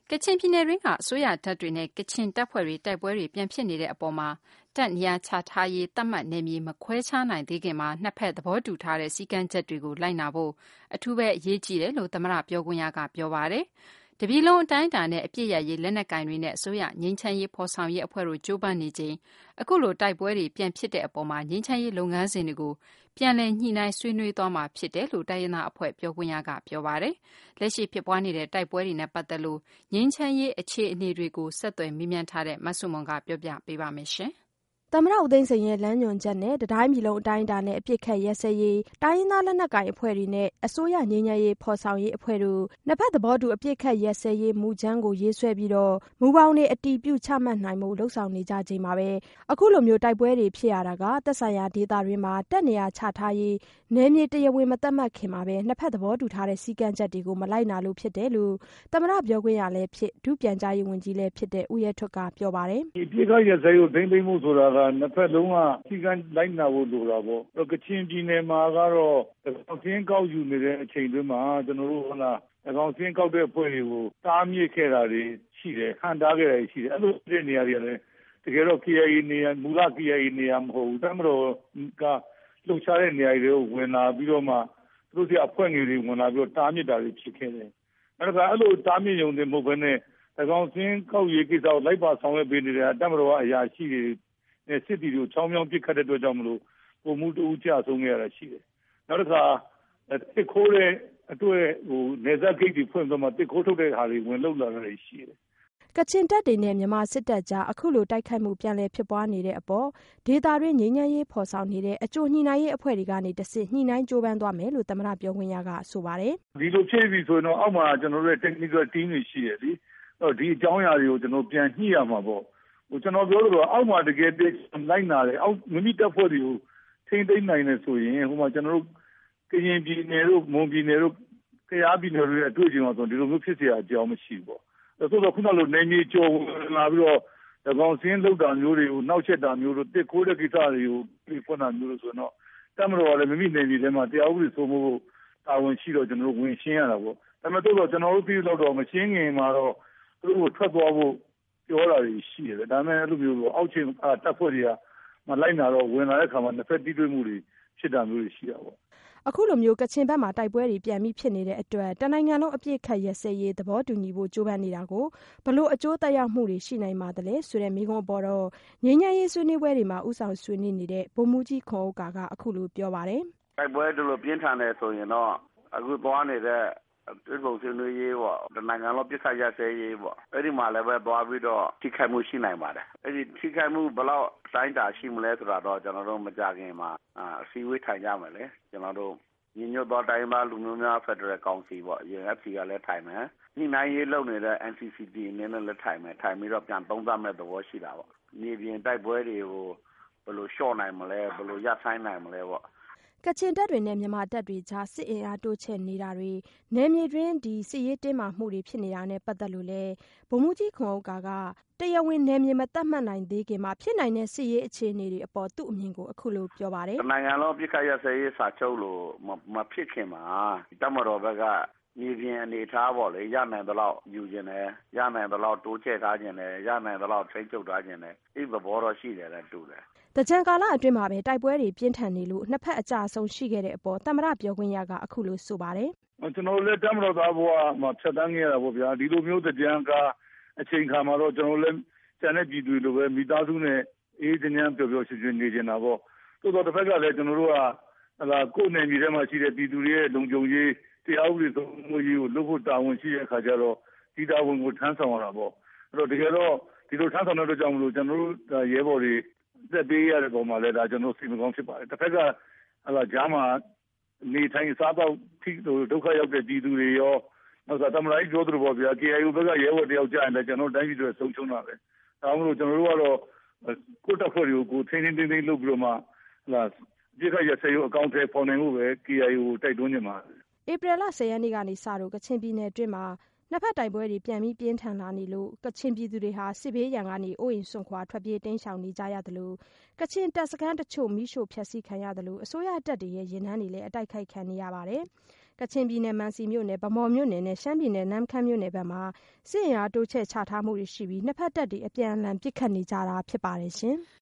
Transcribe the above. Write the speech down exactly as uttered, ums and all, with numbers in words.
ကချင်ပြည်နယ်တွင်းကအစိုးရတပ်တွေနဲ့ကချင်တပ်ဖွဲ့တွေတိုက်ပွဲတွေပြန်ဖြစ်နေတဲ့အပေါ်မှာတပ်နေရာချထားရေးသတ်မှတ်နယ်မြေမခွဲခြားနိုင်သေးခင်မှာနှစ်ဖက်သဘောတူထားတဲ့စည်းကမ်းချက်တွေကိုလိုက်နာဖို့အထူးပဲအရေးကြီးတယ်လို့သမ္မတပြောခွင့်ရကပြောပါတယ်။တပြည်လုံးအတိုင်းအတာနဲ့အပြစ်ရရေးလက်နက်ကိုင်တွေနဲ့အစိုးရငြိမ်းချမ်းရေးဖော်ဆောင်ရေးအဖွဲ့တို့ကြိုးပမ်းနေချိန်အခုလိုတိုက်ပွဲတွေပြန်ဖြစ်တဲ့အပေါ်မှာငြိမ်းချမ်းရေးလုပ်ငန်းစဉ်တွေကိုပြန်လည်ညှိနှိုင်းဆွေးနွေးသွားမှာဖြစ်တယ်လို့တိုင်းရင်းသားအဖွဲ့ပြောခွင့်ရကပြောပါတယ်။လက်ရှိဖြစ်ပွားနေတဲ့တိုက်ပွဲတွေနဲ့ပတ်သက်လို့ငြိမ်းချမ်းရေးအခြေအနေတွေကိုဆက်သွယ်မေးမြန်းထားတဲ့မဆုမွန်ကပြောပြပေးပါမယ်ရှင်။သမ္မတဦးသိန်းစိန်ရဲ့လမ်းညွှန်ချက်နဲ့တတိုင်းပြည်လုံးအတိုင်းအတာနဲ့အပြစ်ခတ်ရက်စက်ရေးတိုင်းရင်းသားလက်နက်ကိုင်အဖွဲ့တွေနဲ့အစိုးရငြိမ်းချမ်းရေးဖော်ဆောင်ရေးအဖွဲ့တို့နှစ်ဖက်သဘောတူအပြစ်ခတ်ရက်စက်ရေးမူကြမ်းကိုရေးဆွဲပြီးတော့မူပေါင်းတွေအတည်ပြုချမှတ်နိုင်မှုလှုံ့ဆော်နေကြချိန်မှာပဲအခုလိုမျိုးတိုက်ပွဲတွေဖြစ်ရတာကသက်ဆိုင်ရာဒေသတွေမှာတပ်နေရာချထားရေးနယ်မြေတရားဝင်မသတ်မှတ်ခင်မှာပဲနှစ်ဖက်သဘောတူထားတဲ့စည်းကမ်းချက်တွေကိုမလိုက်နာလို့ဖြစ်တယ်လို့သမ္မတပြောခွင့်ရလည်းဖြစ်ဒုပြန်ကြားရေးဝန်ကြီးလည်းဖြစ်တဲ့ဦးရဲထွဋ်ကပြောပါတယ်။ဒီအပြစ်ခတ်ရက်စက်ရေးကိုသိမ်းသိမ်းမှုဆိုတာကနှစ်ဖက်လုံးကစည်းကမ်းလိုက်နာဖို့လိုတာပေါ့။ကချင်ပြည်နယ်မှာကတော့အစင်းကောက်ယူနေတဲ့အချိန်တွင်းမှာကျွန်တော်တို့ဟလာအကောင်စင်းကောက်တဲ့အဖွဲ့တွေကိုတားမြစ်ခဲ့တာတွေရှိတယ်ဟန်တားခဲ့တာရှိတယ်အဲ့လိုတဲ့နေရာတွေလည်းတကယ်တော့ K I A နေရာမူလ K I A နေရာမဟုတ်ဘူးတမတော်ကလှုပ်ရှားတဲ့နေရာတွေကိုဝင်လာပြီးတော့မှသူတို့စီအဖွဲ့ငယ်တွေဝင်လာပြီးတော့တားမြစ်တာတွေဖြစ်ခဲ့တယ်။အဲ့ဒါကအဲ့လိုတားမြစ်ရုံနဲ့မဟုတ်ဘဲနဲ့အကောင်စင်းကောက်ရေးကိစ္စကိုလိုက်ပါဆောင်ရွက်ပေးနေတဲ့တမတော်ကအရာရှိတွေနဲ့စစ်တီတွေကိုချောင်းမြောင်းပစ်ခတ်တဲ့အတွက်ကြောင့်မလို့ပုံမှုတူကြဆုံးခဲ့ရတာရှိတယ်။နောက်တစ်ခါတစ်ခိုးတဲ့အတွက်ဟိုနေဇက်ဂိတ်တွေဖွင့်ပြီးမှတစ်ခိုးထုတ်တဲ့ဟာတွေဝင်လောက်လာတာရှိတယ်ကချင်တပ်တွေနဲ့မြန်မာစစ်တပ်ကြားအခုလိုတိုက်ခိုက်မှုပြန်လည်ဖြစ်ပွားနေတဲ့အပေါ်ဒေသတွင်းငြိမ်းချမ်းရေးဖော်ဆောင်နေတဲ့အကျိုးညှိနှိုင်းရေးအဖွဲ့တွေကနေတဆင့်ညှိနှိုင်းကြိုးပမ်းသွားမယ်လို့သမ္မတပြောခွင့်ရကဆိုပါတယ်။ဒီလိုဖြစ်ပြီဆိုရင်တော့အောက်မှာကျွန်တော်တို့ရဲ့ technical team တွေရှိတယ်လေ။အဲ့ဒီအကြောင်းအရာတွေကိုကျွန်တော်ပြန်ညှိရမှာပေါ့။ဟိုကျွန်တော်ပြောလို့အောက်မှာတကယ်လိုက်နာတယ်အောက်မိမိတပ်ဖွဲ့တွေကိုထိမ့်သိမ့်နိုင်တယ်ဆိုရင်ဟိုမှာကျွန်တော်တို့ကရင်ပြည်နယ်တို့မွန်ပြည်နယ်တို့ကယားပြည်နယ်တို့ရဲ့အတွေ့အကြုံဆိုဒီလိုမျိုးဖြစ်เสียအကြောင်းမရှိဘူးပေါ့။ဆိုတော့ခုနလိုနေမြေကျော်လာပြီးတော့တကောင်စင်းလောက်တာမျိုးတွေကိုနောက်ချက်တာမျိုးတို့တစ်ခိုးတဲ့ကိစ္စတွေကိုပြဖွင့်တာမျိုးလို့ဆိုတော့တမတော်ကလည်းမိမိနေမြေထဲမှာတရားဥပဒေစိုးမိုးဖို့တာဝန်ရှိတော့ကျွန်တော်တို့ဝင်ရှင်းရတာပေါ့။ဒါပေမဲ့တော့ကျွန်တော်တို့ပြည်လို့တော့မရှင်းခင်မှာတော့သူတို့ထွက်သွားဖို့ပြောတာတွေရှိတယ်ဒါပေမဲ့အဲ့လိုမျိုးအောက်ခြေတပ်ဖွဲ့တွေကမလိုက်နာတော့ဝင်လာတဲ့ခါမှာနှစ်ဖက်တီးတွေ့မှုတွေဖြစ်တာမျိုးတွေရှိတာပေါ့အခုလိုမျိုးကချင်ဘက်မှာတိုက်ပွဲတွေပြန်ပြီးဖြစ်နေတဲ့အတွက်တနိုင်ငံလုံးအပြစ်ခတ်ရက်စက်ရေးသဘောတူညီဖို့ကြိုးပမ်းနေတာကိုဘလို့အကျိုးသက်ရောက်မှုတွေရှိနိုင်ပါသလဲဆိုတဲ့မိကုံးပေါ်တော့ငြိမ်းချမ်းရေးဆွေးနွေးပွဲတွေမှာဥဆောင်ဆွေးနွေးနေတဲ့ဗိုလ်မှူးကြီးခွန်ဥက္ကာကအခုလိုပြောပါတယ်တိုက်ပွဲတို့လိုပြင်းထန်နေဆိုရင်တော့အခုသွားနေတဲ့ဒီလိုဆွေးနွေးရေးပေါ့တနိုင်ငံလုံးပြစ်ခတ်ရစဲရေးပေါ့အဲ့ဒီမှာလည်းပဲသွားပြီးတော့ထိခိုက်မှုရှိနိုင်ပါတယ်အဲ့ဒီထိခိုက်မှုဘယ်လောက်တိုင်းတာရှိမလဲဆိုတာတော့ကျွန်တော်တို့မကြခင်မှာအစည်းအဝေးထိုင်ကြမယ်လေကျွန်တော်တို့ညီညွတ်သောတိုင်းသားလူမျိုးများဖက်ဒရယ်ကောင်စီပေါ့ U N F C ကလည်းထိုင်မယ်ညှိနှိုင်းရေးလုပ်နေတဲ့ N C C T အနေနဲ့လည်းထိုင်မယ်ထိုင်ပြီးတော့ပြန်သုံးသပ်မဲ့သဘောရှိတာပေါ့မြေပြင်တိုက်ပွဲတွေကိုဘယ်လိုလျှော့နိုင်မလဲဘယ်လိုရပ်ဆိုင်နိုင်မလဲပေါ့ကချင်တပ်တွေနဲ့မြန်မာတပ်တွေကြားစစ်အင်အားတိုးချဲ့နေတာတွေနယ်မြေတွင်းဒီစစ်ရေးတင်းမာမှုတွေဖြစ်နေတာနဲ့ပတ်သက်လို့လဲဗိုလ်မှူးကြီးခွန်ဥက္ကာကတရားဝင်နယ်မြေမသတ်မှတ်နိုင်သေးခင်မှာဖြစ်နိုင်တဲ့စစ်ရေးအခြေအနေတွေအပေါ်သူ့အမြင်ကိုအခုလိုပြောပါတယ်။နိုင်ငံလုံးပြစ်ခတ်ရစရေးစာချုပ်လို့မဖြစ်ခင်မှာတပ်မတော်ဘက်ကမြေပြင်အနေထားပေါ့လေရနိုင်သလောက်ယူခြင်းတယ်ရနိုင်သလောက်တိုးချဲ့ထားခြင်းတယ်ရနိုင်သလောက်ထိန်းချုပ်ထားခြင်းတယ်ဒီသဘောတော့ရှိတယ်လည်းတူတယ်တကြံကာလအတွင်းမှာပဲတိုက်ပွဲတွေပြင်းထန်နေလို့နှစ်ဖက်အကြအဆုံးရှိခဲ့တဲ့အပေါ်သမ္မတပြောခွင့်ရကအခုလိုဆိုပါတယ်ကျွန်တော်လည်းတမတော်သားဘဝမှာဖြတ်တန်းခဲ့ရတာပေါ့ဗျာဒီလိုမျိုးတကြံကအချိန်ခါမှာတော့ကျွန်တော်လည်းကျန်တဲ့ပြည်သူတွေလိုပဲမိသားစုနဲ့အေးချမ်းပျော်ပျော်ရွှင်ရွှင်နေကြတာပေါ့သို့တော့တစ်ဖက်ကလည်းကျွန်တော်တို့ကဟလာကိုယ်နယ်မြေထဲမှာရှိတဲ့ပြည်သူတွေရဲ့လုံခြုံရေးတရားဥပဒေစိုးမိုးရေးကိုလုပ်ဖို့တာဝန်ရှိတဲ့အခါကျတော့ဒီတာဝန်ကိုထမ်းဆောင်ရတာပေါ့အဲ့တော့တကယ်တော့ဒီလိုထမ်းဆောင်တဲ့အတွက်ကြောင့်မလို့ကျွန်တော်တို့ရဲဘော်တွေသက်ပေးရတဲ့ပုံမှာလည်းဒါကျွန်တော်စိတ်မကောင်းဖြစ်ပါတယ်တစ်ဖက်ကဟလာဂျားမှာနေထိုင်စားတော့ထိဒုက္ခရောက်တဲ့ပြည်သူတွေရောနောက်ဆိုတမလိုက်ပြောသူပေါ့ဗျာ K I O ဘက်ကရဲဘော်တယောက်ကြာရင်လည်းကျွန်တော်တိုင်းပြည်တွေဆုံးချုံးတာပဲဒါမှမဟုတ်ကျွန်တော်တို့ကတော့ကိုယ့်တပ်ဖွဲ့တွေကိုထိန်းထိန်းသိမ်းသိမ်းလုပ်ပြီးတော့မှဟလာပြစ်ခတ်ရစေရအကောင့်ထဲပေါ်နိုင်ဖို့ပဲ K I O တိုက်တွန်းနေမှာဧပြီလဆယ်ရက်နေ့ကနေစတော့ကချင်ပြည်နယ်အတွင်းမှာနှစ်ဖက်တိုက်ပွဲတွေပြန်ပြီးပြင်းထန်လာနေလို့ကချင်ပြည်သူတွေဟာစစ်ဘေးရန်ကနေအိုးအိမ်စွန့်ခွာထွက်ပြေးတိမ်းရှောင်နေကြရတယ်လို့ကချင်တပ်စခန်းတချို့မိရှို့ဖျက်ဆီးခံရတယ်လို့အစိုးရတပ်တွေရဲ့ရင်နှန်းတွေလည်းအတိုက်ခိုက်ခံနေရပါတယ်ကချင်ပြည်နယ်မန်စီမြို့နယ်၊ ဗန်းမော်မြို့နယ်နဲ့ရှမ်းပြည်နယ်နမ့်ခမ်းမြို့နယ်ဘက်မှာစစ်အင်အားတိုးချဲ့ချထားမှုတွေရှိပြီးနှစ်ဘက်တပ်တွေအပြန်အလှန်ပစ်ခတ်နေကြတာဖြစ်ပါတယ်ရှင်။